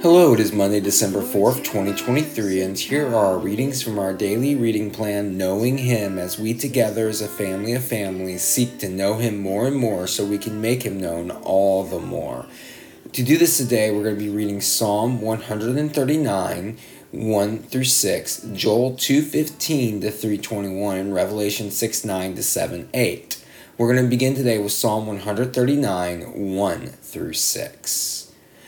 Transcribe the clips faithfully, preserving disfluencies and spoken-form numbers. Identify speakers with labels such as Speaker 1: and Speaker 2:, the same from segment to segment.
Speaker 1: Hello, it is Monday, December fourth, twenty twenty-three, and here are our readings from our daily reading plan, Knowing Him, as we together as a family of families seek to know Him more and more so we can make Him known all the more. To do this today, we're going to be reading Psalm one thirty-nine, one through six, Joel two fifteen to three twenty-one, and Revelation six nine to seven eight. We're going to begin today with Psalm one thirty-nine, one through six.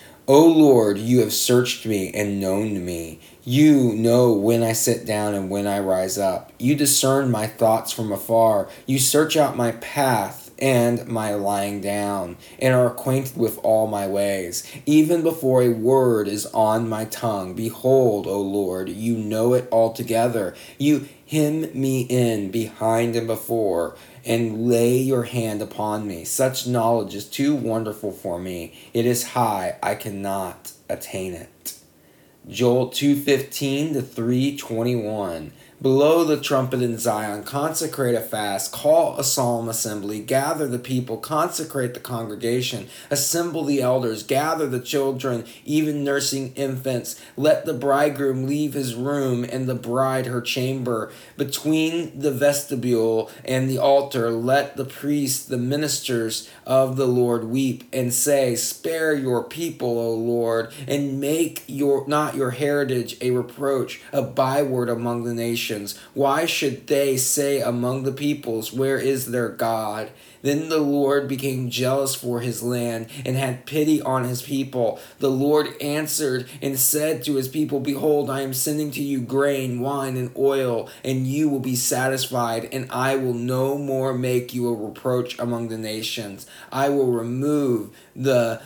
Speaker 1: O Lord, you have searched me and known me. You know when I sit down and when I rise up. You discern my thoughts from afar. You search out my path and my lying down, and are acquainted with all my ways. Even before a word is on my tongue, behold, O Lord, you know it altogether. You hem me in behind and before, and lay your hand upon me. Such knowledge is too wonderful for me. It is high, I cannot attain it. Joel two fifteen to three twenty-one. Blow the trumpet in Zion, consecrate a fast, call a solemn assembly, gather the people, consecrate the congregation, assemble the elders, gather the children, even nursing infants. Let the bridegroom leave his room and the bride her chamber. Between the vestibule and the altar, let the priests, the ministers of the Lord, weep and say, spare your people, O Lord, and make your not your heritage a reproach, a byword among the nations. Why should they say among the peoples, where is their God? Then the Lord became jealous for his land and had pity on his people. The Lord answered and said to his people, behold, I am sending to you grain, wine, and oil, and you will be satisfied, and I will no more make you a reproach among the nations. I will remove the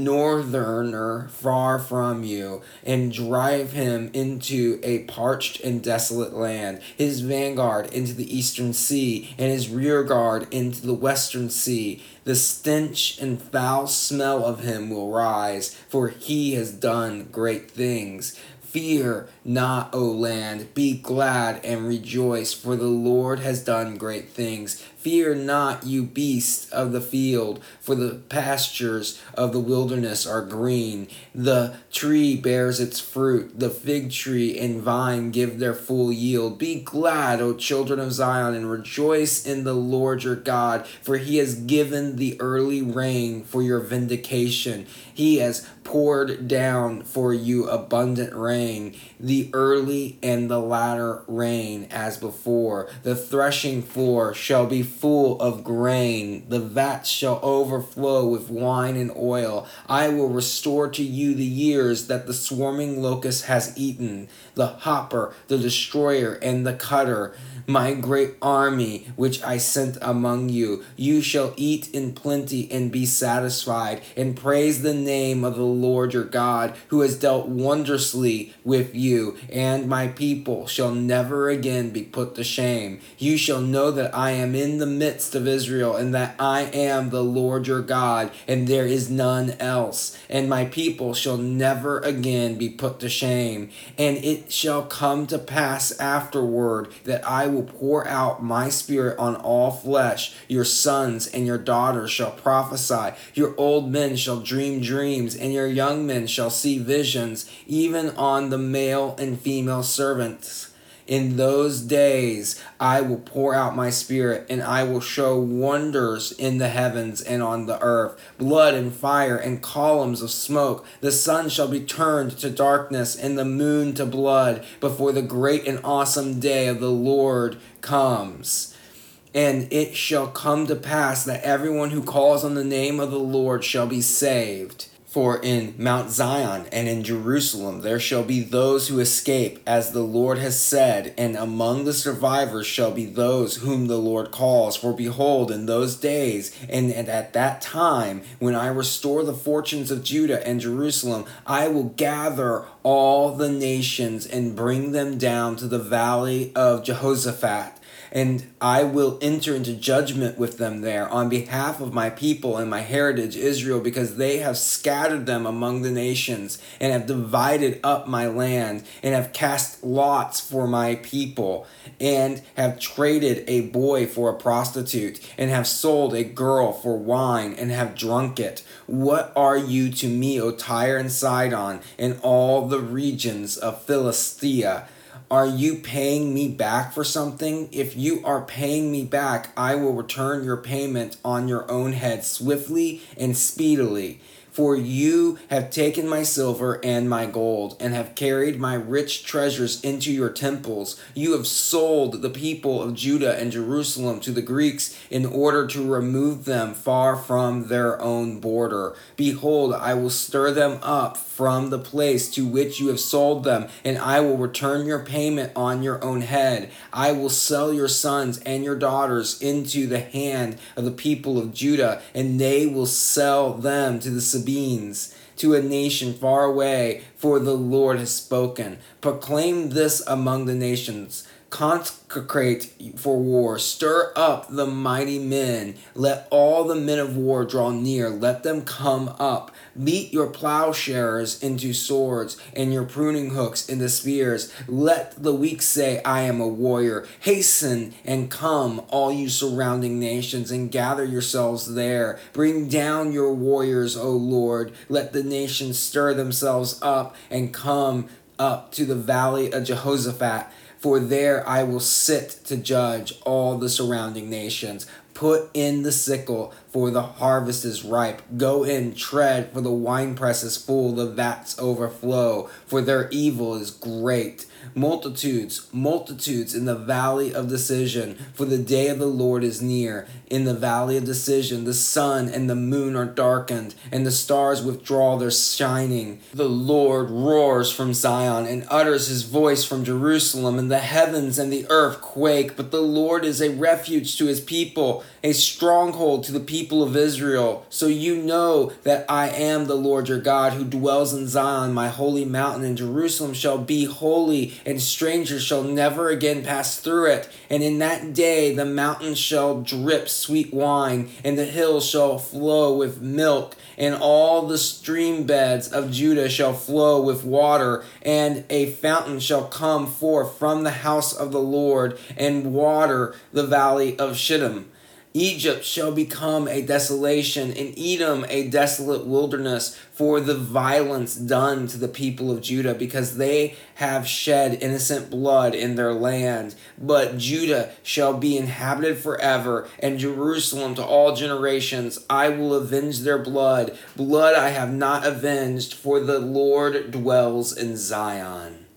Speaker 1: northerner far from you and drive him into a parched and desolate land, his vanguard into the eastern sea, and his rear guard into the western sea. The stench and foul smell of him will rise, for he has done great things. Fear not, O land, be glad and rejoice, for the Lord has done great things. Fear not, you beasts of the field, for the pastures of the wilderness are green. The tree bears its fruit, the fig tree and vine give their full yield. Be glad, O children of Zion, and rejoice in the Lord your God, for he has given the early rain for your vindication. He has poured down for you abundant rain, the early and the latter rain as before. The threshing floor shall be full of grain, the vats shall overflow with wine and oil. I will restore to you the years that the swarming locust has eaten, the hopper, the destroyer, and the cutter, my great army which I sent among you. You shall eat in plenty and be satisfied, and praise the name of the Lord your God, who has dealt wondrously with you, and my people shall never again be put to shame. You shall know that I am in the midst of Israel, and that I am the Lord your God, and there is none else. And my people shall never again be put to shame. And it shall come to pass afterward that I will pour out my spirit on all flesh. Your sons and your daughters shall prophesy. Your old men shall dream dreams, and your young men shall see visions, even on the male and female servants. In those days I will pour out my spirit, and I will show wonders in the heavens and on the earth, blood and fire and columns of smoke. The sun shall be turned to darkness and the moon to blood before the great and awesome day of the Lord comes. And it shall come to pass that everyone who calls on the name of the Lord shall be saved. For in Mount Zion and in Jerusalem there shall be those who escape, as the Lord has said, and among the survivors shall be those whom the Lord calls. For behold, in those days and at that time, when I restore the fortunes of Judah and Jerusalem, I will gather all the nations and bring them down to the valley of Jehoshaphat. and I will enter into judgment with them there on behalf of my people and my heritage Israel, because they have scattered them among the nations and have divided up my land and have cast lots for my people and have traded a boy for a prostitute and have sold a girl for wine and have drunk it. What are you to me, O Tyre and Sidon, and all the regions of Philistia? Are you paying me back for something? If you are paying me back, I will return your payment on your own head swiftly and speedily. For you have taken my silver and my gold, and have carried my rich treasures into your temples. You have sold the people of Judah and Jerusalem to the Greeks in order to remove them far from their own border. Behold, I will stir them up from the place to which you have sold them, and I will return your payment on your own head. I will sell your sons and your daughters into the hand of the people of Judah, and they will sell them to the Sabines, to a nation far away, for the Lord has spoken. Proclaim this among the nations. Consecrate for war. Stir up the mighty men. Let all the men of war draw near. Let them come up. Beat your plowshares into swords and your pruning hooks into spears. Let the weak say, I am a warrior. Hasten and come, all you surrounding nations, and gather yourselves there. Bring down your warriors, O Lord. Let the nations stir themselves up and come up to the valley of Jehoshaphat. For there I will sit to judge all the surrounding nations. Put in the sickle, for the harvest is ripe. Go in, tread, for the winepress is full, the vats overflow, for their evil is great. Multitudes, multitudes in the valley of decision, for the day of the Lord is near. In the valley of decision, the sun and the moon are darkened, and the stars withdraw their shining. The Lord roars from Zion and utters his voice from Jerusalem, and the heavens and the earth quake. But the Lord is a refuge to his people, a stronghold to the people of Israel. So you know that I am the Lord your God, who dwells in Zion, my holy mountain, and Jerusalem shall be holy, and strangers shall never again pass through it. And in that day the mountains shall drip sweet wine, and the hills shall flow with milk, and all the stream beds of Judah shall flow with water, and a fountain shall come forth from the house of the Lord, and water the valley of Shittim. Egypt shall become a desolation, and Edom a desolate wilderness, for the violence done to the people of Judah, because they have shed innocent blood in their land. But Judah shall be inhabited forever, and Jerusalem to all generations. I will avenge their blood. Blood I have not avenged, for the Lord dwells in Zion.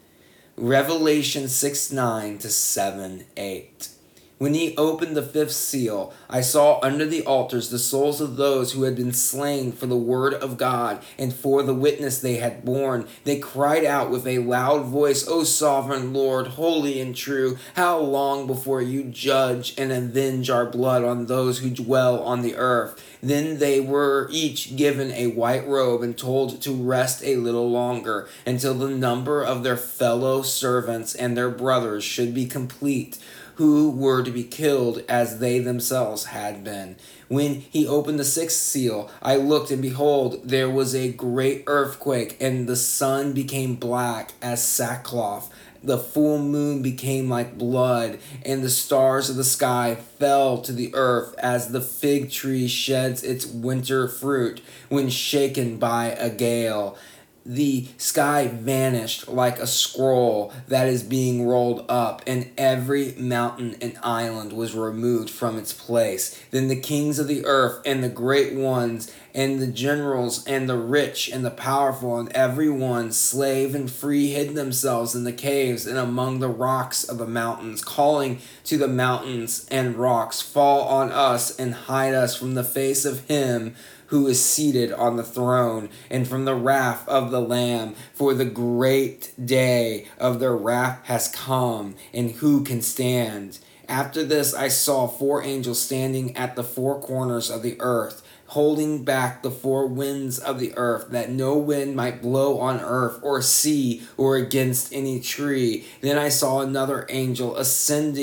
Speaker 1: Revelation six nine to seven eight. When he opened the fifth seal, I saw under the altars the souls of those who had been slain for the word of God and for the witness they had borne. They cried out with a loud voice, O sovereign Lord, holy and true, how long before you judge and avenge our blood on those who dwell on the earth? Then they were each given a white robe and told to rest a little longer, until the number of their fellow servants and their brothers should be complete, who were to be killed as they themselves had been. When he opened the sixth seal, I looked, and behold, there was a great earthquake, and the sun became black as sackcloth. The full moon became like blood, and the stars of the sky fell to the earth as the fig tree sheds its winter fruit when shaken by a gale. The sky vanished like a scroll that is being rolled up, and every mountain and island was removed from its place. Then the kings of the earth and the great ones and the generals and the rich and the powerful and every one, slave and free, hid themselves in the caves and among the rocks of the mountains, calling to the mountains and rocks, fall on us and hide us from the face of him who is seated on the throne, and from the wrath of the Lamb, for the great day of their wrath has come, and who can stand? After this I saw four angels standing at the four corners of the earth, holding back the four winds of the earth, that no wind might blow on earth or sea or against any tree. Then I saw another angel ascending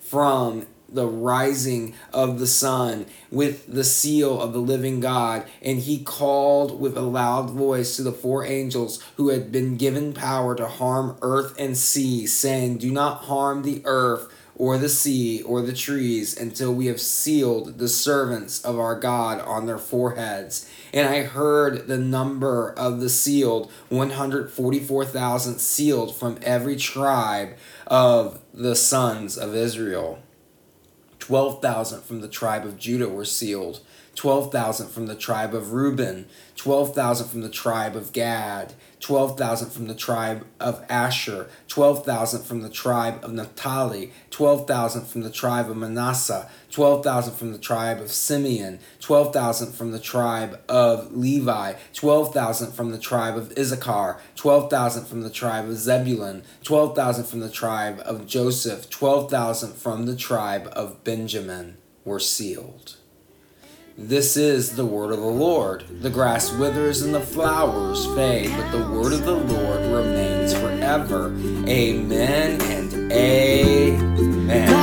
Speaker 1: from the rising of the sun with the seal of the living God. And he called with a loud voice to the four angels who had been given power to harm earth and sea, saying, do not harm the earth or the sea or the trees until we have sealed the servants of our God on their foreheads. And I heard the number of the sealed, one hundred forty-four thousand sealed from every tribe of the sons of Israel. twelve thousand from the tribe of Judah were sealed, twelve thousand from the tribe of Reuben, twelve thousand from the tribe of Gad, twelve thousand from the tribe of Asher, twelve thousand from the tribe of Naphtali, twelve thousand from the tribe of Manasseh, twelve thousand from the tribe of Simeon, twelve thousand from the tribe of Levi, twelve thousand from the tribe of Issachar, twelve thousand from the tribe of Zebulun, twelve thousand from the tribe of Joseph, twelve thousand from the tribe of Benjamin were sealed. This is the word of the Lord. The grass withers and the flowers fade, but the word of the Lord remains forever. Amen and amen.